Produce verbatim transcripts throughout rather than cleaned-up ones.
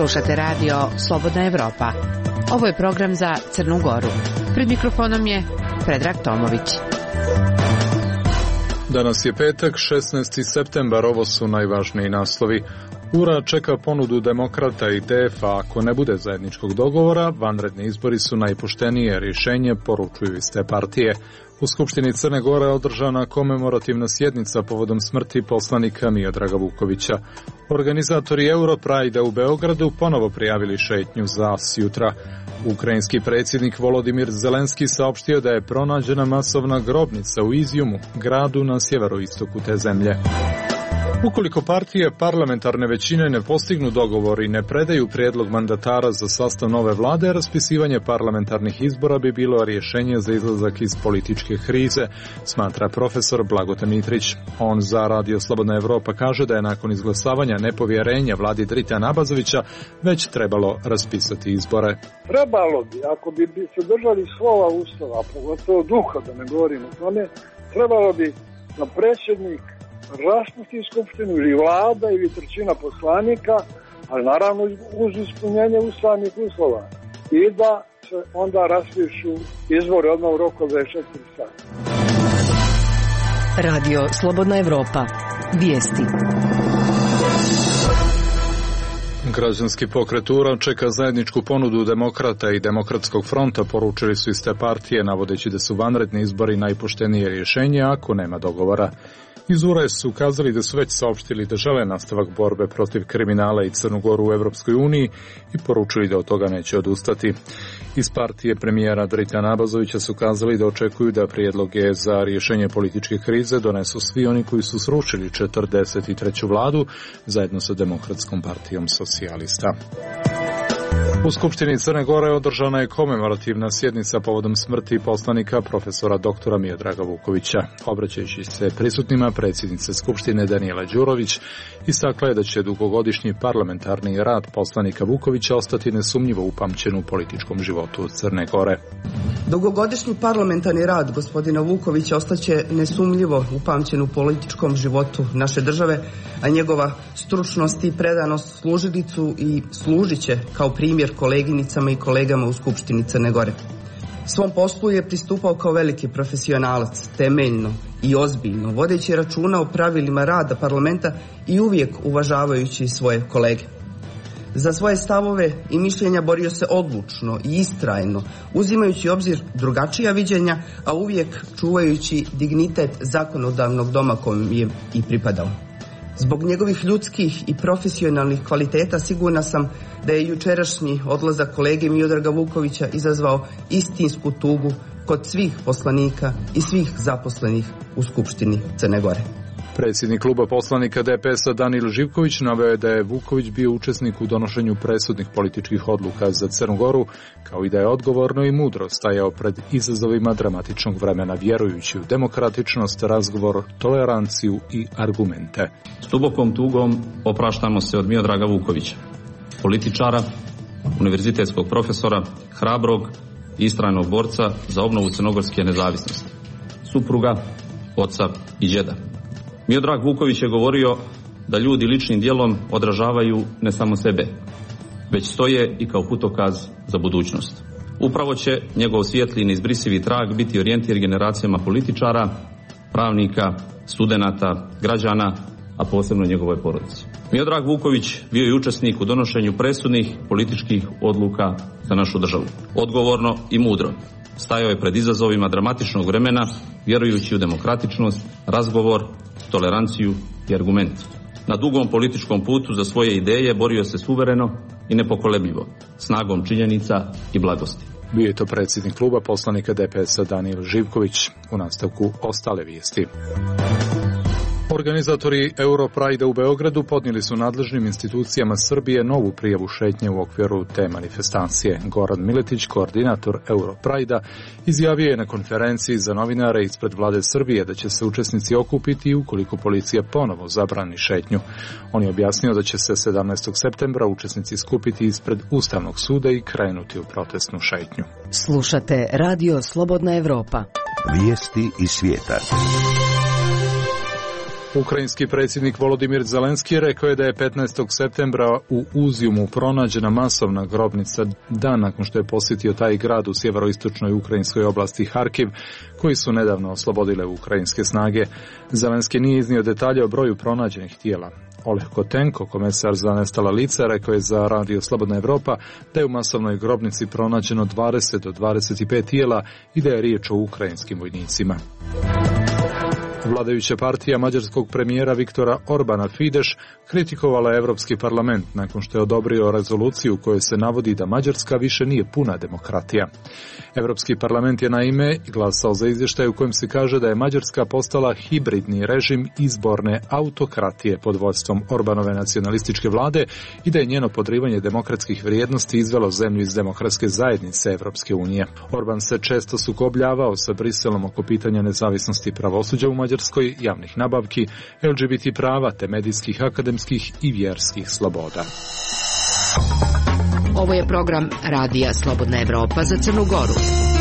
Slušate radio Slobodna Evropa. Ovo je program za Crnu Goru. Pred mikrofonom je Predrag Tomović. Danas je petak, šesnaesti septembar, ovo su najvažniji naslovi. U R A čeka ponudu Demokrata i D F A, ako ne bude zajedničkog dogovora, vanredni izbori su najpoštenije rješenje, poručuju iz te partije. U Skupštini Crne Gore održana komemorativna sjednica povodom smrti poslanika Miodraga Vukovića. Organizatori Europride u Beogradu ponovo prijavili šetnju za sjutra. Ukrajinski predsjednik Volodimir Zelenski saopštio da je pronađena masovna grobnica u Izjumu, gradu na sjeveroistoku te zemlje. Ukoliko partije parlamentarne većine ne postignu dogovor i ne predaju prijedlog mandatara za sastav nove vlade, raspisivanje parlamentarnih izbora bi bilo rješenje za izlazak iz političke krize, smatra profesor Blagote Mitrić. On za Radio Slobodna Evropa kaže da je nakon izglasavanja nepovjerenja vladi Dritana Abazovića već trebalo raspisati izbore. Trebalo bi, ako bi se držali slova Ustava, a pogotovo duha, da ne govorim o tome, trebalo bi na predsjednik raspusti skupštinu ili vlada ili trećina poslanika, ali naravno uz ispunjenje ustavnih uslova, i da se onda raspišu izbori odmah u roku dvadeset četiri sata. Radio Slobodna Evropa. Vijesti. Građanski pokret U R A čeka zajedničku ponudu Demokrata i Demokratskog fronta, poručili su iz te partije, navodeći da su vanredni izbori najpoštenije rješenje ako nema dogovora. Iz U R A su ukazali da su već saopštili da žele nastavak borbe protiv kriminala i Crnu Goru u Evropskoj uniji i poručili da od toga neće odustati. Iz partije premijera Dritana Abazovića su kazali da očekuju da prijedloge za rješenje političke krize donesu svi oni koji su srušili četrdeset treću vladu zajedno sa Demokratskom partijom socijalista. U Skupštini Crne Gore održana je komemorativna sjednica povodom smrti poslanika profesora doktora Miodraga Vukovića. Obraćajući se prisutnima, predsjednica Skupštine Danijela Đurović istakla je da će dugogodišnji parlamentarni rad poslanika Vukovića ostati nesumnjivo upamćen u političkom životu Crne Gore. Dugogodišnji parlamentarni rad gospodina Vukovića ostaće nesumnjivo upamćen u političkom životu naše države, a njegova stručnost i predanost služilicu i služit će kao primjer koleginicama i kolegama u Skupštini Crne Gore. Svom poslu je pristupao kao veliki profesionalac, temeljno i ozbiljno, vodeći računa o pravilima rada parlamenta i uvijek uvažavajući svoje kolege. Za svoje stavove i mišljenja borio se odlučno i istrajno, uzimajući obzir drugačija viđenja, a uvijek čuvajući dignitet zakonodavnog doma kojem je i pripadao. Zbog njegovih ljudskih i profesionalnih kvaliteta sigurna sam da je jučerašnji odlazak kolege Miodraga Vukovića izazvao istinsku tugu kod svih poslanika i svih zaposlenih u Skupštini Crne Gore. Predsjednik kluba poslanika D P S-a Danijel Živković naveo je da je Vuković bio učesnik u donošenju presudnih političkih odluka za Crnu Goru, kao i da je odgovorno i mudro stajao pred izazovima dramatičnog vremena, vjerujući u demokratičnost, razgovor, toleranciju i argumente. S dubokom tugom opraštamo se od Miodraga Vukovića, političara, univerzitetskog profesora, hrabrog i istrajnog borca za obnovu crnogorske nezavisnosti, supruga, oca i djeda. Miodrag Vuković je govorio da ljudi ličnim djelom odražavaju ne samo sebe, već stoje i kao putokaz za budućnost. Upravo će njegov svijetli i neizbrisivi trag biti orijentir generacijama političara, pravnika, studenata, građana, a posebno njegove porodice. Miodrag Vuković bio je učesnik u donošenju presudnih političkih odluka za našu državu. Odgovorno i mudro stajao je pred izazovima dramatičnog vremena, vjerujući u demokratičnost, razgovor, toleranciju i argument. Na dugom političkom putu za svoje ideje borio se suvereno i nepokolebljivo, snagom činjenica i blagosti. Bio je to predsjednik kluba poslanika D P S-a Danijel Živković. U nastavku ostale vijesti. Organizatori Europride u Beogradu podnijeli su nadležnim institucijama Srbije novu prijavu šetnje u okviru te manifestacije. Goran Miletić, koordinator Europride-a, izjavio je na konferenciji za novinare ispred vlade Srbije da će se učesnici okupiti ukoliko policija ponovo zabrani šetnju. On je objasnio da će se sedamnaestog septembra učesnici skupiti ispred Ustavnog suda i krenuti u protestnu šetnju. Slušate Radio Slobodna Evropa. Vijesti iz svijeta. Ukrajinski predsjednik Volodimir Zelenski rekao je da je petnaestog septembra u Uziumu pronađena masovna grobnica dan nakon što je posjetio taj grad u sjeveroistočnoj ukrajinskoj oblasti Harkiv, koji su nedavno oslobodile ukrajinske snage. Zelenski nije iznio detalje o broju pronađenih tijela. Oleg Kotenko, komesar za nestala lica, rekao je za Radio Slobodna Evropa da je u masovnoj grobnici pronađeno dvadeset do dvadeset pet tijela i da je riječ o ukrajinskim vojnicima. Vladajuća partija mađarskog premijera Viktora Orbana Fidesz kritikovala je Europski parlament nakon što je odobrio rezoluciju u kojoj se navodi da Mađarska više nije puna demokratija. Europski parlament je naime glasao za izvještaj u kojem se kaže da je Mađarska postala hibridni režim izborne autokratije pod vodstvom Orbanove nacionalističke vlade i da je njeno podrivanje demokratskih vrijednosti izvelo zemlju iz demokratske zajednice Europske unije. Orban se često sukobljavao sa Briselom oko pitanja nezavisnosti pravosuđa u Mađarskoj, javnih nabavki, L G B T prava te medijskih, akademskih i vjerskih sloboda. Ovo je program Radija Slobodna Evropa za Crnu Goru.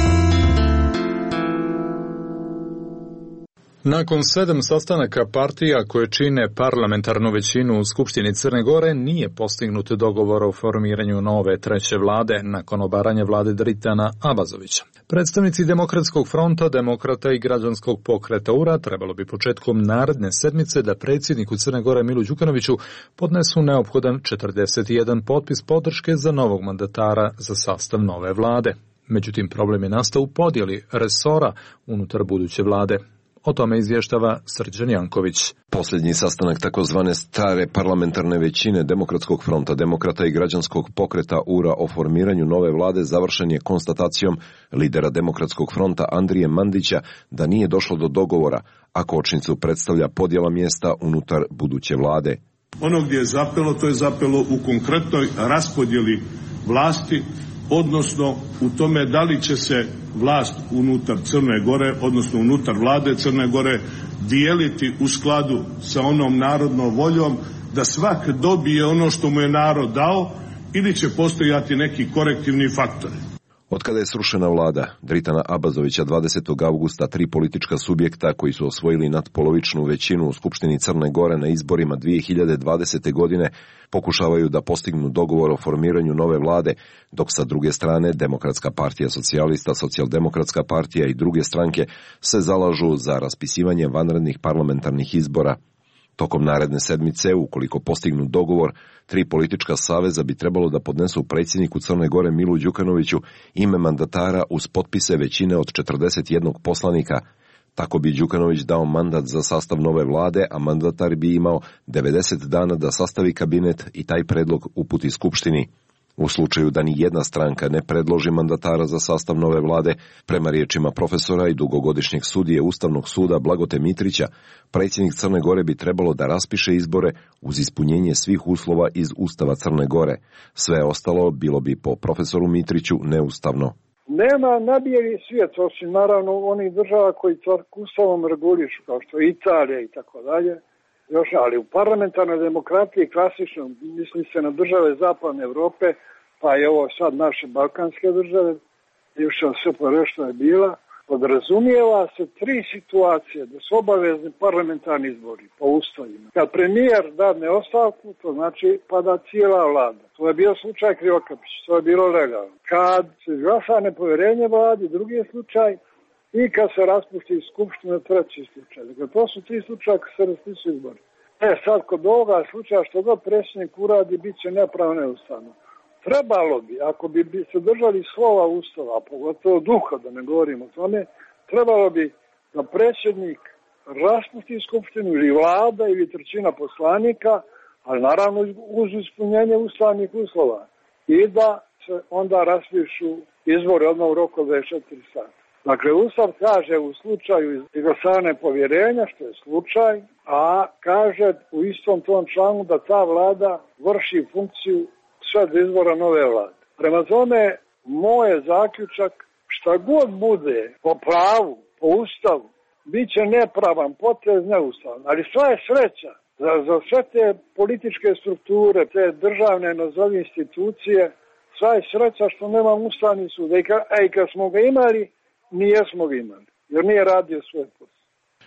Nakon sedam sastanaka partija koje čine parlamentarnu većinu u Skupštini Crne Gore nije postignut dogovor o formiranju nove treće vlade nakon obaranja vlade Dritana Abazovića. Predstavnici Demokratskog fronta, Demokrata i Građanskog pokreta U R A trebalo bi početkom naredne sedmice da predsjedniku Crne Gore Milu Đukanoviću podnesu neophodan četrdeset jedan potpis podrške za novog mandatara za sastav nove vlade. Međutim, problem je nastao u podjeli resora unutar buduće vlade. O tome izvještava Srđan Janković. Posljednji sastanak takozvane stare parlamentarne većine Demokratskog fronta, Demokrata i Građanskog pokreta U R A o formiranju nove vlade završen je konstatacijom lidera Demokratskog fronta Andrije Mandića da nije došlo do dogovora, a kočnicu predstavlja podjela mjesta unutar buduće vlade. Ono gdje je zapelo, to je zapelo u konkretnoj raspodjeli vlasti, odnosno u tome da li će se vlast unutar Crne Gore, odnosno unutar vlade Crne Gore, dijeliti u skladu sa onom narodnom voljom da svak dobije ono što mu je narod dao ili će postojati neki korektivni faktori. Od kada je srušena vlada Dritana Abazovića dvadesetog avgusta, tri politička subjekta koji su osvojili nadpolovičnu većinu u Skupštini Crne Gore na izborima dvije hiljade dvadesete. godine pokušavaju da postignu dogovor o formiranju nove vlade, dok sa druge strane Demokratska partija socijalista, Socijaldemokratska partija i druge stranke se zalažu za raspisivanje vanrednih parlamentarnih izbora. Tokom naredne sedmice, ukoliko postignu dogovor, tri politička saveza bi trebalo da podnesu predsjedniku Crne Gore Milu Đukanoviću ime mandatara uz potpise većine od četrdeset jedan poslanika. Tako bi Đukanović dao mandat za sastav nove vlade, a mandatar bi imao devedeset dana da sastavi kabinet i taj predlog uputi Skupštini. U slučaju da ni jedna stranka ne predloži mandatara za sastav nove vlade, prema riječima profesora i dugogodišnjeg sudije Ustavnog suda Blagote Mitrića, predsjednik Crne Gore bi trebalo da raspiše izbore uz ispunjenje svih uslova iz Ustava Crne Gore. Sve ostalo bilo bi po profesoru Mitriću neustavno. Nema nabijeni svijet, osim naravno onih država koji Ustavom regulišu, kao što je Italija i tako dalje. Još, ali u parlamentarnoj demokratiji klasično, misli se na države zapadne Evrope, pa i ovo sad naše balkanske države, bivša S F R što je bila, podrazumijeva se tri situacije da su obavezni parlamentarni izbori po ustavima. Kad premijer dadne ostavku, to znači pada cijela vlada. To je bio slučaj Krivokapić, to je bilo legalno. Kad se izglasa nepovjerenje vladi, drugi je slučaj, i kad se raspusti iz skupštine, treći slučaj. Dakle, to su tri slučaja kad se raspisuju izbori. E sad, kod ovoga slučaja što god predsjednik uradi, bit će nepravno neustavno. Trebalo bi, ako bi se držali slova Ustava, a pogotovo duha, da ne govorimo o tome, trebalo bi da predsjednik raspusti skupštinu ili vlada ili trećina poslanika, ali naravno uz ispunjenje ustavnih uslova, i da se onda raspišu izbori odmah u roku dvadeset četiri sata. Dakle, Ustav kaže u slučaju izglasavanja povjerenja, što je slučaj, a kaže u istom tom članu da ta vlada vrši funkciju sve do izbora nove vlade. Prema tome, moj je zaključak, šta god bude po pravu, po Ustavu, bit će nepravan potez, neustavan. Ali sva je sreća za, za sve te političke strukture, te državne nazovi institucije, sva je sreća što nemam ustavni sud. A i kad smo ga imali, nijesmo ga imali, jer nije radio svoj posao.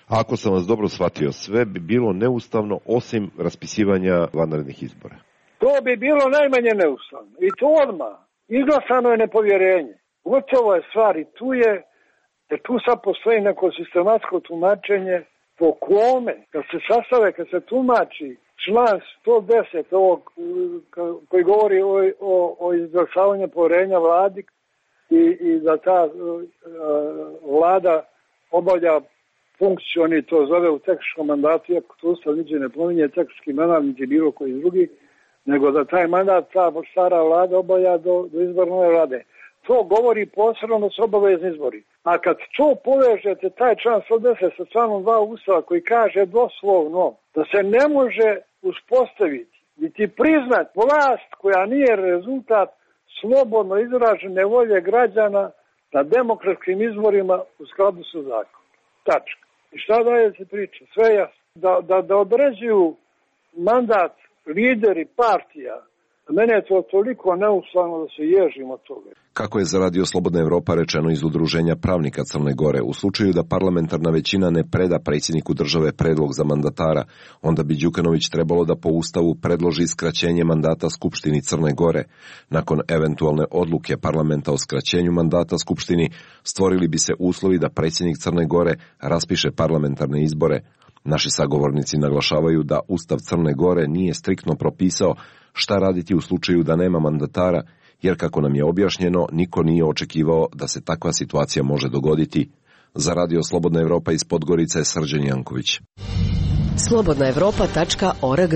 Ako sam vas dobro shvatio, sve bi bilo neustavno osim raspisivanja vanrednih izbora. To bi bilo najmanje neustavno. I to odmah. Izglasano je nepovjerenje. Gotovo je stvar i tu je, jer tu sad postoji neko sistematsko tumačenje po kome, kad se sastave, kad se tumači član sto deset ovog koji govori o, o, o izglasavanju povjerenja vladi i, i da ta uh, vlada obavlja funkciju, oni to zove u tehničkom mandatu, iako to Ustav niđe ne pominje tehnički mandat, niti bilo koji drugi, nego da taj mandat, ta stara vlada obavlja do, do izborne vlade. To govori posebno s obavezni izbori. A kad to povežete, taj član sto deset sa članom dva Ustava koji kaže doslovno da se ne može uspostaviti niti priznat vlast koja nije rezultat slobodno izražene volje građana na demokratskim izborima u skladu sa zakonom. Tačka. I šta dalje se priča? Sve jasno. Da, da, da određuju mandat lideri partija, mene je to toliko neuslovno da se ježim od toga. Kako je za Radio Slobodna Evropa rečeno iz Udruženja pravnika Crne Gore, u slučaju da parlamentarna većina ne preda predsjedniku države predlog za mandatara, onda bi Đukanović trebalo da po Ustavu predloži skraćenje mandata Skupštini Crne Gore. Nakon eventualne odluke parlamenta o skraćenju mandata Skupštini, stvorili bi se uslovi da predsjednik Crne Gore raspiše parlamentarne izbore. Naši sagovornici naglašavaju da Ustav Crne Gore nije striktno propisao šta raditi u slučaju da nema mandatara, jer kako nam je objašnjeno, niko nije očekivao da se takva situacija može dogoditi. Za Radio Slobodna Evropa iz Podgorice, Srđan Janković. slobodna evropa tačka org.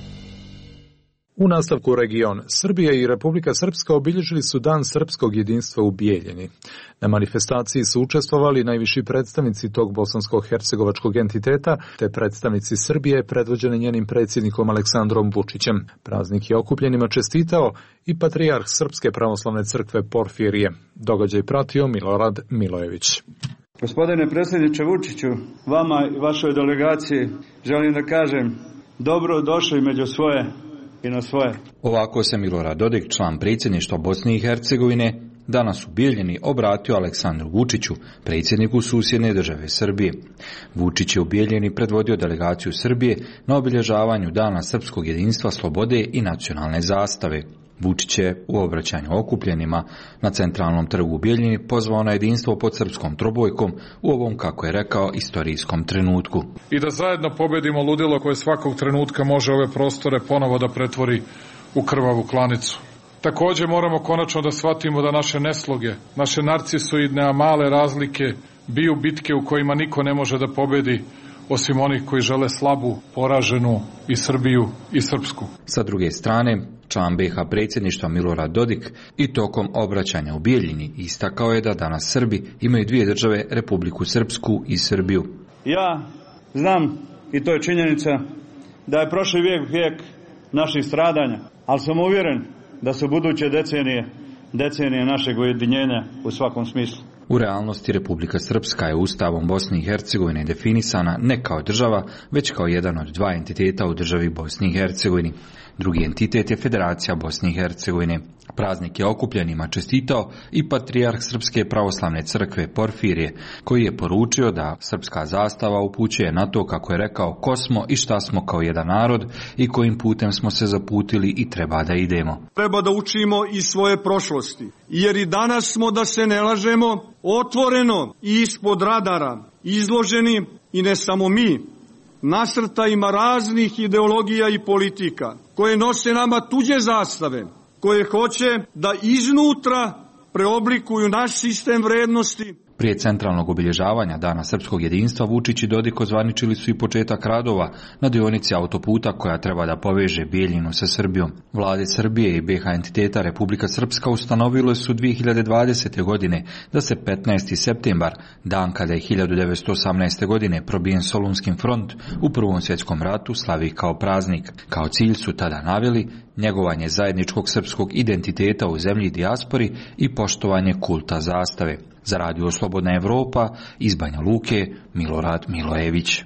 U nastavku region, Srbija i Republika Srpska obilježili su Dan srpskog jedinstva u Bijeljini. Na manifestaciji su učestvovali najviši predstavnici tog bosansko-hercegovačkog entiteta, te predstavnici Srbije predvođeni njenim predsjednikom Aleksandrom Vučićem. Praznik je okupljenima čestitao i patrijarh Srpske pravoslavne crkve Porfirije. Događaj pratio Milorad Milojević. Gospodine predsjedniče Vučiću, vama i vašoj delegaciji želim da kažem dobro došli među svoje i na svoje. Ovako se Milorad Dodik, član predsjedništva Bosne i Hercegovine, danas u Bijeljini obratio Aleksandru Vučiću, predsjedniku susjedne države Srbije. Vučić je u Bijeljini predvodio delegaciju Srbije na obilježavanju Dana srpskog jedinstva, slobode i nacionalne zastave. Vučić je u obraćanju okupljenima na centralnom trgu u Bijeljini pozvao na jedinstvo pod srpskom trobojkom u ovom, kako je rekao, istorijskom trenutku. I da zajedno pobedimo ludilo koje svakog trenutka može ove prostore ponovo da pretvori u krvavu klanicu. Također moramo konačno da shvatimo da naše nesloge, naše narcisoidne, a male razlike biju bitke u kojima niko ne može da pobedi osim onih koji žele slabu, poraženu i Srbiju i Srpsku. Sa druge strane, član be ha predsjedništva Milorad Dodik i tokom obraćanja u Bijeljini istakao je da danas Srbi imaju dvije države, Republiku Srpsku i Srbiju. Ja znam, i to je činjenica, da je prošli vijek vijek naših stradanja, ali sam uvjeren da su buduće decenije, decenije našeg ujedinjenja u svakom smislu. U realnosti Republika Srpska je Ustavom Bosne i Hercegovine definisana ne kao država, već kao jedan od dva entiteta u državi Bosni i Hercegovini. Drugi entitet je Federacija Bosne i Hercegovine. Praznik je okupljenima čestitao i patrijarh Srpske pravoslavne crkve Porfirije, koji je poručio da srpska zastava upućuje na to, kako je rekao, ko smo i šta smo kao jedan narod i kojim putem smo se zaputili i treba da idemo. Treba da učimo iz svoje prošlosti, jer i danas smo, da se ne lažemo, otvoreno i ispod radara izloženi, i ne samo mi, nasrtajima raznih ideologija i politika koje nose nama tuđe zastave, koje hoće da iznutra preoblikuju naš sistem vrednosti. Prije centralnog obilježavanja Dana srpskog jedinstva Vučić i Dodik ozvaničili su i početak radova na dionici autoputa koja treba da poveže Bijeljinu sa Srbijom. Vlade Srbije i be ha entiteta Republika Srpska ustanovile su dvije hiljade dvadesete. godine da se petnaesti septembar, dan kada je hiljadu devetsto osamnaeste. godine probijen Solunski front u Prvom svjetskom ratu, slavi kao praznik. Kao cilj su tada naveli njegovanje zajedničkog srpskog identiteta u zemlji i dijaspori i poštovanje kulta zastave. Za Radio Slobodna Evropa iz Banja Luke, Milorad Milojević.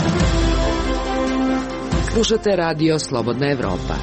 Slušate Radio Slobodna Evropa.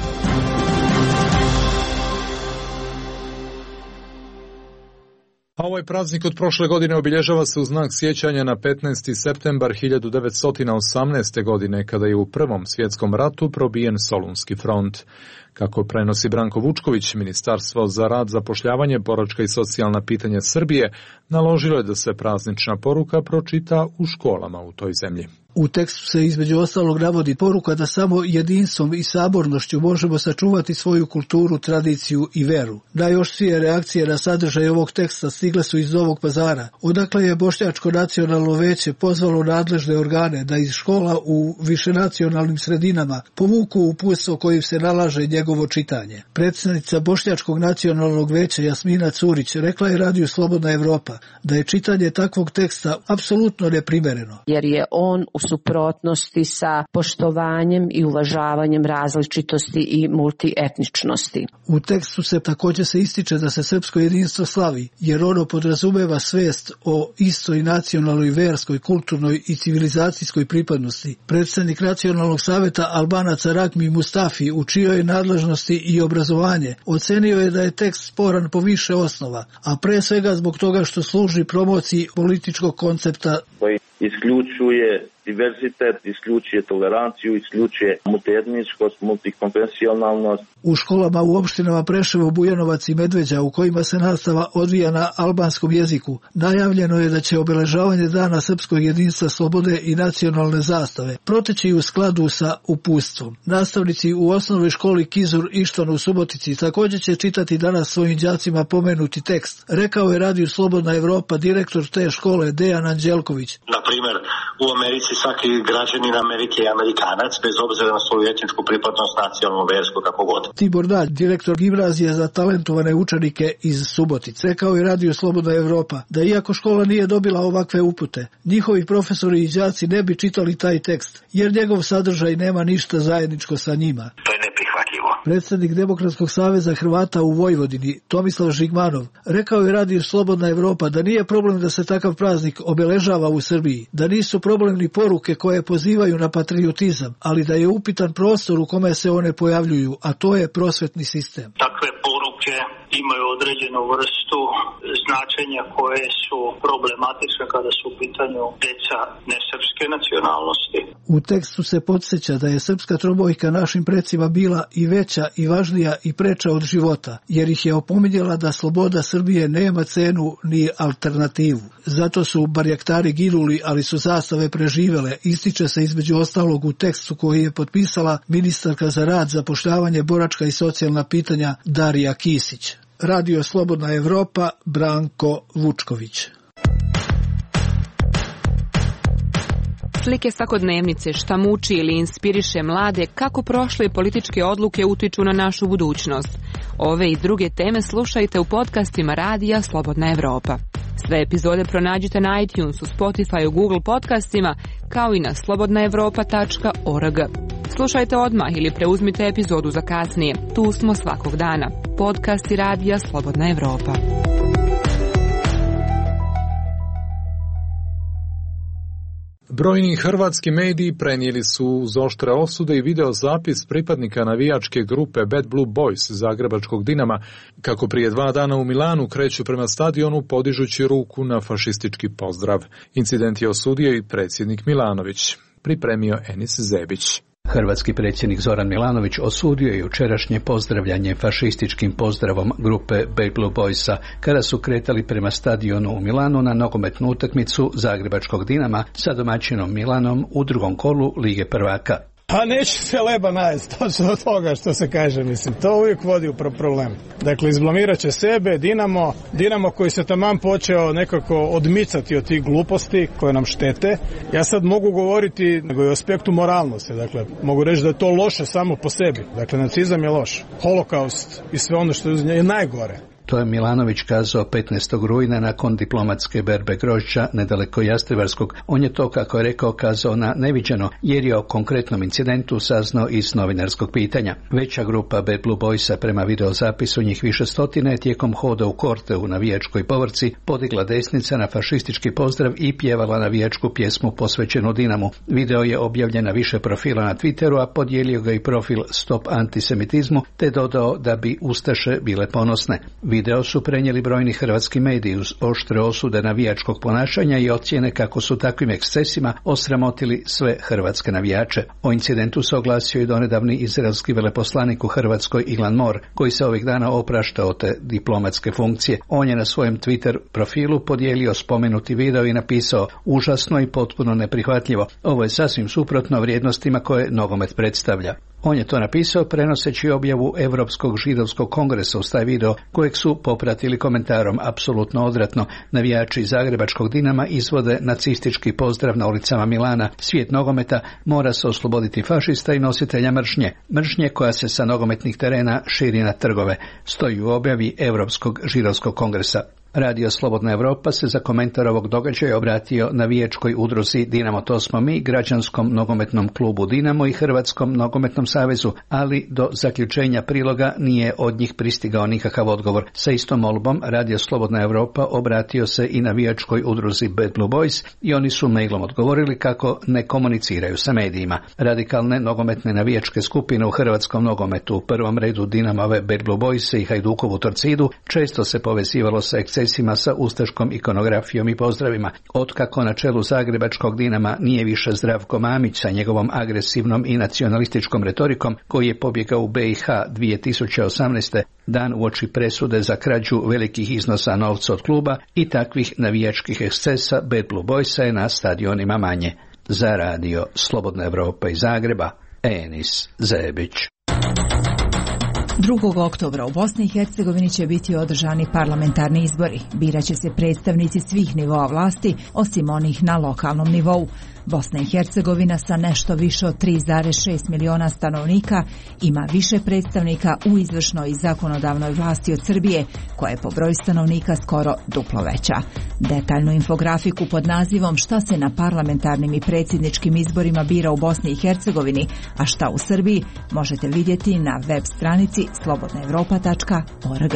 A ovaj praznik od prošle godine obilježava se u znak sjećanja na petnaesti septembar hiljadu devetsto osamnaeste. godine, kada je u Prvom svjetskom ratu probijen Solunski front. Kako prenosi Branko Vučković, Ministarstvo za rad, zapošljavanje, boračka i socijalna pitanja Srbije naložilo je da se praznična poruka pročita u školama u toj zemlji. U tekstu se između ostalog navodi poruka da samo jedinstvom i sabornošću možemo sačuvati svoju kulturu, tradiciju i veru. Najoštrije reakcije na sadržaj ovog teksta stigle su iz Novog Pazara, odakle je Bošnjačko nacionalno veće pozvalo nadležne organe da iz škola u višenacionalnim sredinama povuku uputstvo kojim se nalaže njegovo čitanje. Predsjednica Bošnjačkog nacionalnog veća Jasmina Curić rekla je Radiju Slobodna Evropa da je čitanje takvog teksta apsolutno neprimereno. Jer je on u suprotnosti sa poštovanjem i uvažavanjem različitosti i multietničnosti. U tekstu se također se ističe da se srpsko jedinstvo slavi, jer ono podrazumeva svest o istoj nacionalnoj, verskoj, kulturnoj i civilizacijskoj pripadnosti. Predsjednik Nacionalnog saveta Albanaca Rakmi Mustafi, u čijoj je nadležnosti i obrazovanje, ocenio je da je tekst sporan po više osnova, a pre svega zbog toga što služi promociji političkog koncepta koji isključuje diversitet, isključuje toleranciju, isključuje multietničkost, multikonfesionalnost. U školama u opštinama Preševo, Bujanovac i Medveđa, u kojima se nastava odvija na albanskom jeziku, najavljeno je da će obeležavanje Dana srpskog jedinstva, slobode i nacionalne zastave proteći u skladu sa uputstvom. Nastavnici u osnovnoj školi Kizur Išton u Subotici također će čitati danas svojim đacima pomenuti tekst. Rekao je Radiju Slobodna Evropa direktor te škole Dejan Anđelković. Na primjer, u Americi svaki građanin Amerike je Amerikanac, bez obzira na svoju etničku pripadnost, nacionalnu, versku, kako god. Tibor Dalj, direktor gimnazije za talentovane učenike iz Subotice, rekao je Radio Slobodna Evropa da iako škola nije dobila ovakve upute, njihovi profesori i đaci ne bi čitali taj tekst, jer njegov sadržaj nema ništa zajedničko sa njima. To je neprihvatljivo. Predsjednik Demokratskog saveza Hrvata u Vojvodini, Tomislav Žigmanov, rekao je Radio Slobodna Evropa da nije problem da se takav praznik obeležava u Srbiji, da nisu problem ni poruke koje pozivaju na patriotizam, ali da je upitan prostor u kome se one pojavljuju, a to je prosvetni sistem. Takve poruke imaju određenu vrstu značenja koje su problematične kada su u pitanju deca nesrpske nacionalnosti. U tekstu se podsjeća da je srpska trobojka našim precima bila i veća i važnija i preča od života, jer ih je opominjala da sloboda Srbije nema cenu ni alternativu. Zato su barjaktari ginuli, ali su zastave preživele, ističe se između ostalog u tekstu koji je potpisala ministarka za rad, zapošljavanje, boračka i socijalna pitanja Darija Kisić. Radio Slobodna Evropa, Branko Vučković. Slike svakodnevnice, šta muči ili inspiriše mlade, kako prošle političke odluke utiču na našu budućnost. Ove i druge teme slušajte u podcastima Radija Slobodna Evropa. Sve epizode pronađite na iTunesu, Spotifyu, Google podcastima, kao i na slobodna evropa tačka org. Slušajte odmah ili preuzmite epizodu za kasnije. Tu smo svakog dana. Podcasti Radija Slobodna Evropa. Brojni hrvatski mediji prenijeli su uz oštre osude i video zapis pripadnika navijačke grupe Bad Blue Boys zagrebačkog Dinama, kako prije dva dana u Milanu kreću prema stadionu podižući ruku na fašistički pozdrav. Incident je osudio i predsjednik Milanović. Pripremio Enis Zebić. Hrvatski predsjednik Zoran Milanović osudio je jučerašnje pozdravljanje fašističkim pozdravom grupe Bad Blue Boysa kada su kretali prema stadionu u Milanu na nogometnu utakmicu zagrebačkog Dinama sa domaćinom Milanom u drugom kolu Lige prvaka. Pa neće se leba najest, točno od toga što se kaže, mislim, to uvijek vodi u problem. Dakle, izblamirat će sebe, Dinamo, Dinamo koji se taman počeo nekako odmicati od tih gluposti koje nam štete. Ja sad mogu govoriti nego i o aspektu moralnosti, dakle, mogu reći da je to loše samo po sebi. Dakle, nacizam je loš, holokaust i sve ono što je najgore. To je Milanović kazao petnaestog rujna nakon diplomatske berbe grožđa nedaleko Jastrebarskog. On je to, kako je rekao, kazao na neviđeno, jer je o konkretnom incidentu saznao iz novinarskog pitanja. Veća grupa Bad Blue Boysa prema videozapisu njih više stotine tijekom hoda u korte u navijačkoj povorci podigla desnica na fašistički pozdrav i pjevala navijačku pjesmu posvećenu Dinamu. Video je objavljen na više profila na Twitteru, a podijelio ga i profil Stop antisemitizmu, te dodao da bi ustaše bile ponosne. Video su prenijeli brojni hrvatski mediji uz oštre osude navijačkog ponašanja i ocjene kako su takvim ekscesima osramotili sve hrvatske navijače. O incidentu se oglasio i donedavni izraelski veleposlanik u Hrvatskoj Ilan Mor, koji se ovih dana opraštao te diplomatske funkcije. On je na svojem Twitter profilu podijelio spomenuti video i napisao: užasno i potpuno neprihvatljivo. Ovo je sasvim suprotno vrijednostima koje nogomet predstavlja. On je to napisao prenoseći objavu Europskog židovskog kongresa uz taj video, kojeg su popratili komentarom apsolutno odvratno. Navijači zagrebačkog Dinama izvode nacistički pozdrav na ulicama Milana. Svijet nogometa mora se osloboditi fašista i nositelja mržnje. Mržnje koja se sa nogometnih terena širi na trgove. Stoji u objavi Europskog židovskog kongresa. Radio Slobodna Evropa se za komentar ovog događaja obratio navijačkoj udruzi Dinamo to smo mi, građanskom nogometnom klubu Dinamo i Hrvatskom nogometnom savezu, ali do zaključenja priloga nije od njih pristigao nikakav odgovor. Sa istom molbom Radio Slobodna Evropa obratio se i navijačkoj udruzi Bad Blue Boys i oni su mailom odgovorili kako ne komuniciraju sa medijima. Radikalne nogometne navijačke skupine u hrvatskom nogometu, u prvom redu Dinamove Bad Blue Boys i Hajdukovu Torcidu, često se povezivalo sa ekscesima sa ustaškom ikonografijom i pozdravima. Otkako na čelu zagrebačkog Dinama nije više Zdravko Mamić sa njegovom agresivnom i nacionalističkom retorikom, koji je pobjegao u B i H dvije tisuće osamnaeste. dan uoči presude za krađu velikih iznosa novca od kluba i takvih navijačkih ekscesa Bad Blue Boysa je na stadionima manje. Za radio Slobodna Evropa iz Zagreba, Enis Zebić. drugog oktobra u Bosni i Hercegovini će biti održani parlamentarni izbori. Biraće se predstavnici svih nivoa vlasti, osim onih na lokalnom nivou. Bosna i Hercegovina sa nešto više od tri zarez šest miliona stanovnika ima više predstavnika u izvršnoj i zakonodavnoj vlasti od Srbije, koja je po broju stanovnika skoro duplo veća. Detaljnu infografiku pod nazivom Šta se na parlamentarnim i predsjedničkim izborima bira u Bosni i Hercegovini, a šta u Srbiji, možete vidjeti na web stranici slobodna evropa tačka org.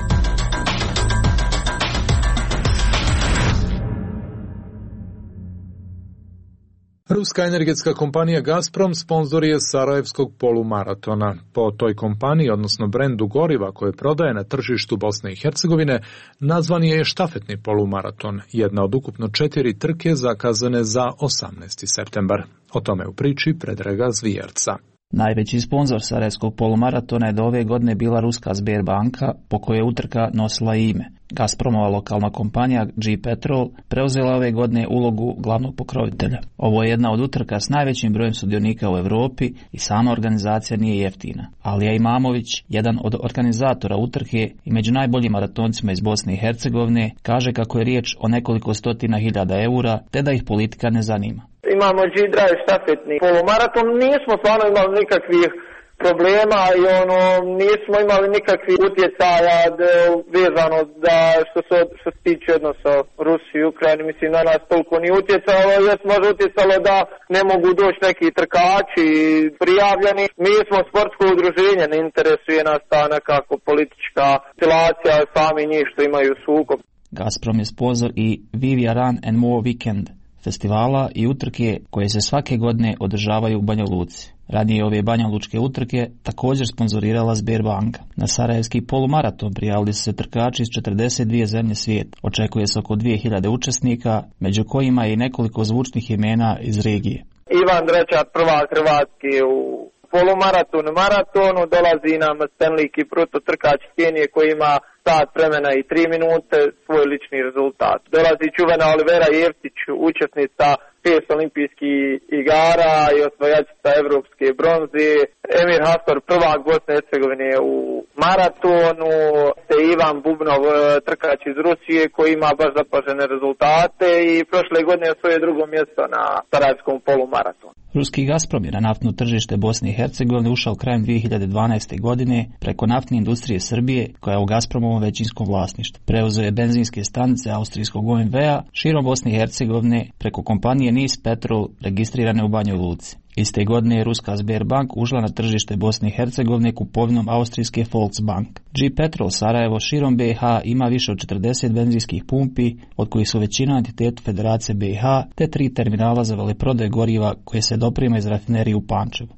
Ruska energetska kompanija Gazprom sponzor je Sarajevskog polumaratona. Po toj kompaniji, odnosno brendu goriva koje prodaje na tržištu Bosne i Hercegovine, nazvan je štafetni polumaraton, jedna od ukupno četiri trke zakazane za osamnaesti septembar. O tome u priči Predraga Zvijerca. Najveći sponzor Sarajevskog polumaratona je do ove godine bila ruska Sberbanka, po kojoj je utrka nosila ime. Gazpromova lokalna kompanija G-Petrol preuzela ove godine ulogu glavnog pokrovitelja. Ovo je jedna od utrka s najvećim brojem sudionika u Europi i sama organizacija nije jeftina. Alija Imamović, jedan od organizatora utrke i među najboljim maratoncima iz Bosne i Hercegovine, kaže kako je riječ o nekoliko stotina hiljada eura, te da ih politika ne zanima. Imamo G-Drive štafetni polumaraton, nismo stvarno imali nikakvih problema i ono, nismo imali nikakvih utjecaja vezano da što se, što se tiče odnosa Rusije i Ukrajine, mislim na nas toliko nije utjecalo, jer može utjecalo da ne mogu doći neki trkači prijavljeni. Mi smo sportsko udruženje, ne interesuje nas ta nekako politička situacija, sami njih što imaju sukob. Gazprom je sponzor i Vivia Run and More Weekend, festivala i utrke koje se svake godine održavaju u Banja Luci. Ranije ove banjalučke utrke također sponzorirala Sberbanka. Na Sarajevski polumaraton prijavili su se trkači iz četrdeset dvije zemlje svijeta. Očekuje se oko dvije hiljade učesnika, među kojima je i nekoliko zvučnih imena iz regije. Ivan Drečar, prvak Hrvatske u polumaratonu, maratonu, dolazi nam Stanley Kipruto, trkač Kenije koji ima sat vremena i tri minute, svoj lični rezultat. Dolazi čuvena Olivera Jevtić, učesnica pet olimpijskih igara i osvajačica evropske bronze. Emir Hastor, prvak Bosne i Hercegovine u maratonu, te Ivan Bubnov, trkač iz Rusije koji ima baš zapažene rezultate i prošle godine osvojio drugo mjesto na Sarajevskom polumaratonu. Ruski Gazprom je na naftno tržište Bosne i Hercegovine ušao krajem dvije hiljade dvanaeste. godine preko naftne industrije Srbije, koja je u Gazpromovom većinskom vlasništvu. Preuzeo je benzinske stanice austrijskog O M V-a širom Bosne i Hercegovine preko kompanije Nis Petrol registrirane u Banjoj Luci. Iste godine je ruska Sberbank ušla na tržište Bosne i Hercegovine kupovinom austrijske Volksbank. G-Petrol Sarajevo širom B i H ima više od četrdeset benzinskih pumpi, od kojih su većina entitetu Federacije B i H, te tri terminala za veleprodaju goriva koje se doprima iz rafinerije u Pančevu.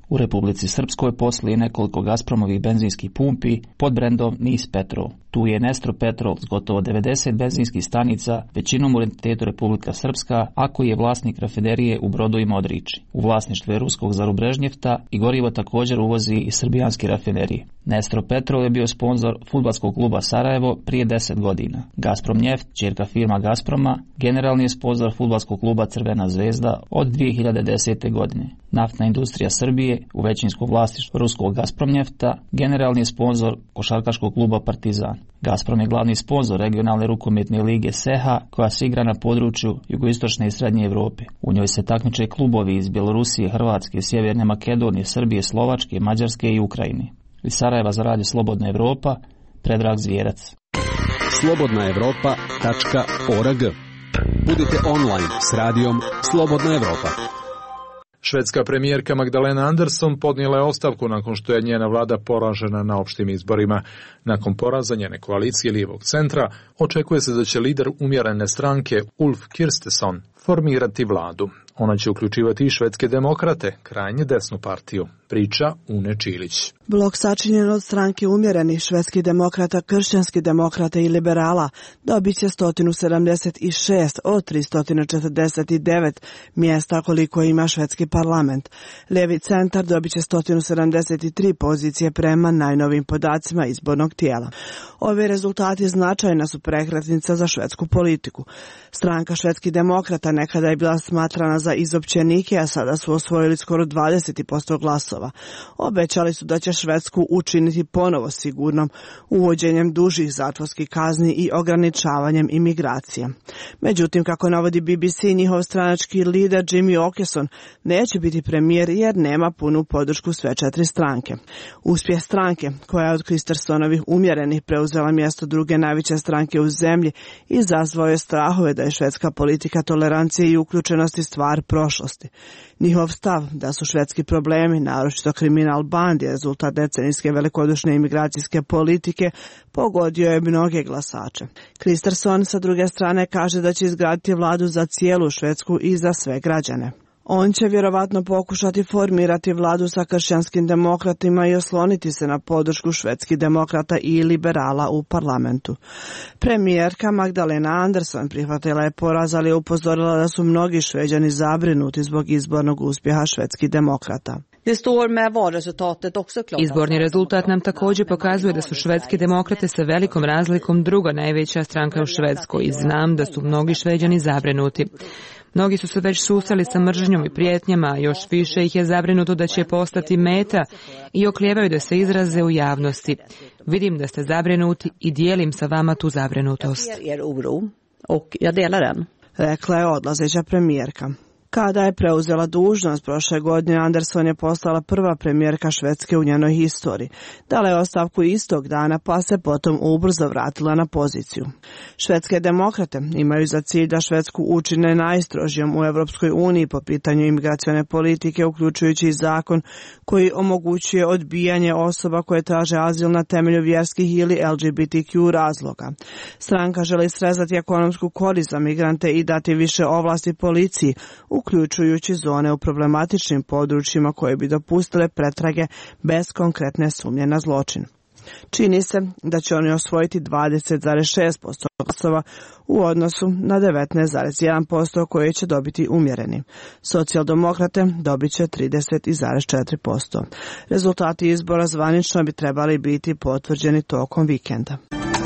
U Republici Srpskoj posluje nekoliko Gazpromovih benzinskih pumpi pod brendom Nis Petrol. Tu je Nestro Petrol s gotovo devedeset benzinskih stanica, većinom u entitetu Republika Srpska, a koji je vlasnik rafinerije u brodovima od Riči. U vlasništvu je ruskog Zarubrežnjefta i gorivo također uvozi iz srbijanske rafinerije. Nestro Petrol je bio sponzor fudbalskog kluba Sarajevo prije deset godina. Gazprom Njeft, ćerka firma Gazproma, generalni je sponzor fudbalskog kluba Crvena zvezda od dvije hiljade desete. godine. Naftna industrija Srbije u većinskom vlasništvu ruskog Gazprom Njefta, generalni je sponzor košarkaškog kluba Partizan. Gazprom je glavni sponzor regionalne rukometne lige Seha, koja se igra na području jugoistočne i srednje Evrope. U njoj se takmiče klubovi iz Bjelorusije, Hrvatske, Sjeverne Makedonije, Srbije, Slovačke, Mađarske i Ukrajine. Iz Sarajeva za radio Slobodna Evropa, Predrag Zvijerac. slobodna evropa tačka org. Budite online s radijom Slobodna Evropa. Švedska premijerka Magdalena Andersson podnijela je ostavku nakon što je njena vlada poražena na opštim izborima. Nakon poraza njene koalicije lijevog centra, očekuje se da će lider umjerene stranke Ulf Kristersson formirati vladu. Ona će uključivati i švedske demokrate, krajnje desnu partiju. Priča Une Čilić. Blok sačinjen od stranke umjerenih švedskih demokrata, kršćanskih demokrata i liberala dobit će sto sedamdeset šest od tristo četrdeset devet mjesta koliko ima švedski parlament. Lijevi centar dobit će sto sedamdeset tri pozicije prema najnovim podacima izbornog tijela. Ovi rezultati značajna su prekretnica za švedsku politiku. Stranka švedskih demokrata nekada je bila smatrana za izopćenike, a sada su osvojili skoro dvadeset posto glasova. Obećali su da će Švedsku učiniti ponovo sigurnom uvođenjem dužih zatvorskih kazni i ograničavanjem imigracija. Međutim, kako navodi B B C, njihov stranački lider Jimmy Åkesson neće biti premijer jer nema punu podršku sve četiri stranke. Uspjeh stranke, koja je od Kristerssonovih umjerenih preuzela mjesto druge najveće stranke u zemlji, izazvao je strahove da je švedska politika tolerancije i uključenosti stvar prošlosti. Njihov stav da su švedski problemi, naročito kriminal bandi, rezultat decenijske velikodušne imigracijske politike, pogodio je mnoge glasače. Kristersson sa druge strane kaže da će izgraditi vladu za cijelu Švedsku i za sve građane. On će vjerovatno pokušati formirati vladu sa kršćanskim demokratima i osloniti se na podršku švedskih demokrata i liberala u parlamentu. Premijerka Magdalena Andersson prihvatila je poraz, ali je upozorila da su mnogi Šveđani zabrinuti zbog izbornog uspjeha švedskih demokrata. Izborni rezultat nam također pokazuje da su švedski demokrate sa velikom razlikom druga najveća stranka u Švedskoj i znam da su mnogi Šveđani zabrinuti. Mnogi su se već susreli sa mržnjom i prijetnjama, a još više ih je zabrinuto da će postati meta i oklijevaju da se izraze u javnosti. Vidim da ste zabrinuti i dijelim sa vama tu zabrinutost. Rekla je odlazeća premijerka. Kada je preuzela dužnost prošle godine, Andersson je postala prva premijerka Švedske u njenoj historiji. Dala je ostavku istog dana, pa se potom ubrzo vratila na poziciju. Švedske demokrate imaju za cilj da Švedsku učine najstrožijom u Europskoj uniji po pitanju imigracione politike, uključujući i zakon koji omogućuje odbijanje osoba koje traže azil na temelju vjerskih ili L G B T Q razloga. Stranka želi srezati ekonomsku korist za migrante i dati više ovlasti policiji, uključujući zone u problematičnim područjima koje bi dopustile pretrage bez konkretne sumnje na zločin. Čini se da će oni osvojiti dvadeset zarez šest posto glasova u odnosu na devetnaest zarez jedan posto koje će dobiti umjereni. Socijaldemokrate dobit će trideset zarez četiri posto. Rezultati izbora zvanično bi trebali biti potvrđeni tokom vikenda.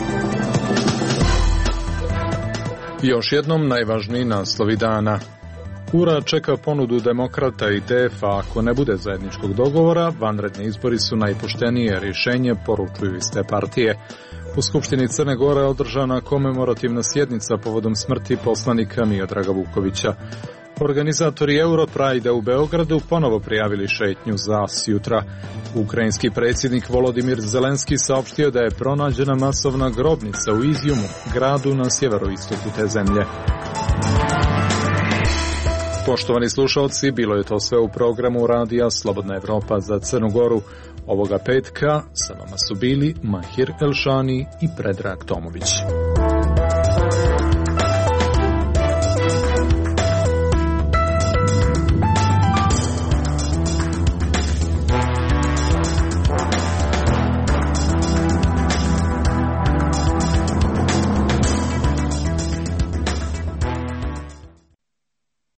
Još jednom najvažniji naslovi dana. U R A čeka ponudu demokrata i D F A ako ne bude zajedničkog dogovora, vanredni izbori su najpoštenije rješenje, poručuju iz te partije. U Skupštini Crne Gore održana komemorativna sjednica povodom smrti poslanika Miodraga Vukovića. Organizatori Europride u Beogradu ponovo prijavili šetnju za sjutra. Ukrajinski predsjednik Volodimir Zelenski saopštio da je pronađena masovna grobnica u Izjumu, gradu na sjeveroistoku te zemlje. Poštovani slušalci, bilo je to sve u programu Radija Slobodna Evropa za Crnu Goru. Ovoga petka sa vama su bili Mahir Elšani i Predrag Tomović.